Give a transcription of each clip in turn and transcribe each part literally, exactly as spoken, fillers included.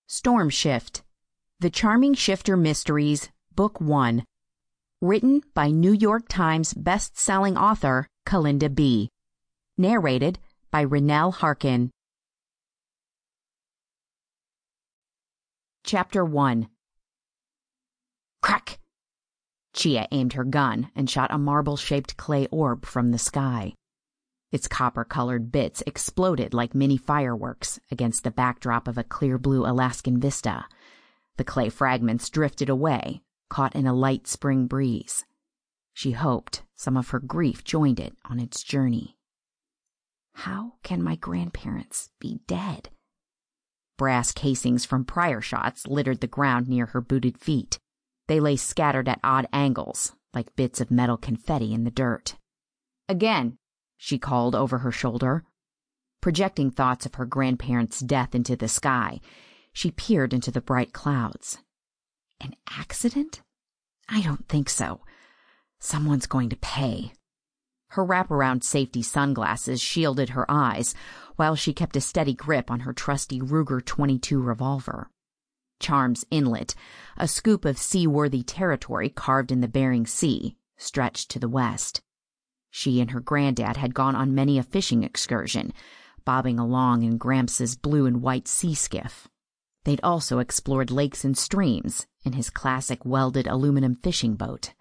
Storm Shift, The Charming Shifter Mysteries, Book one. Written by New York Times best-selling author Kalinda B. Narrated by Rennell Harkin. Chapter one. Crack! Chia aimed her gun and shot a marble-shaped clay orb from the sky. Its copper-colored bits exploded like mini fireworks against the backdrop of a clear blue Alaskan vista. The clay fragments drifted away, caught in a light spring breeze. She hoped some of her grief joined it on its journey. How can my grandparents be dead? Brass casings from prior shots littered the ground near her booted feet. They lay scattered at odd angles, like bits of metal confetti in the dirt. Again, she called over her shoulder. Projecting thoughts of her grandparents' death into the sky, she peered into the bright clouds. An accident? I don't think so. Someone's going to pay. Her wraparound safety sunglasses shielded her eyes, while she kept a steady grip on her trusty Ruger twenty-two revolver. Charms Inlet, a scoop of seaworthy territory carved in the Bering Sea, stretched to the west. She and her granddad had gone on many a fishing excursion, bobbing along in Gramps' blue and white sea skiff. They'd also explored lakes and streams in his classic welded aluminum fishing boat,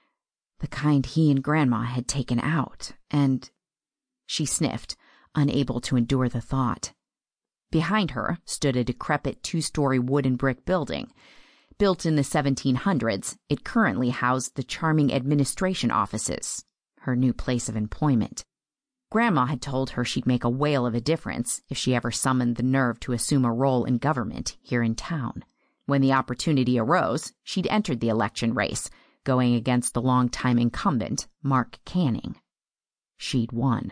the kind he and Grandma had taken out, and... She sniffed, unable to endure the thought. Behind her stood a decrepit two-story wooden brick building. Built in the seventeen hundreds, it currently housed the Charming Administration offices, her new place of employment. Grandma had told her she'd make a whale of a difference if she ever summoned the nerve to assume a role in government here in town. When the opportunity arose, she'd entered the election race, going against the longtime incumbent, Mark Canning. She'd won.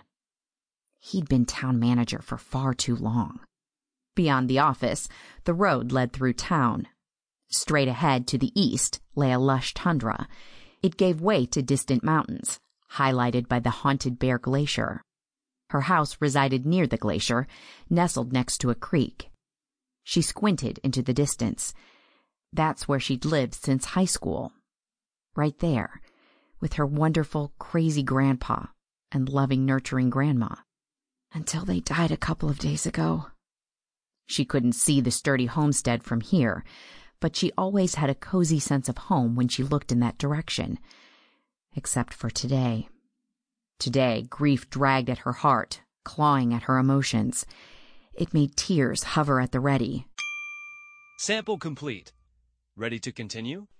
He'd been town manager for far too long. Beyond the office, the road led through town. Straight ahead to the east lay a lush tundra. It gave way to distant mountains, highlighted by the Haunted Bear Glacier. Her house resided near the glacier, nestled next to a creek. She squinted into the distance. That's where she'd lived since high school. Right there, with her wonderful, crazy grandpa and loving, nurturing grandma. Until they died a couple of days ago. She couldn't see the sturdy homestead from here, but she always had a cozy sense of home when she looked in that direction. Except for today. Today, grief dragged at her heart, clawing at her emotions. It made tears hover at the ready. Sample complete. Ready to continue?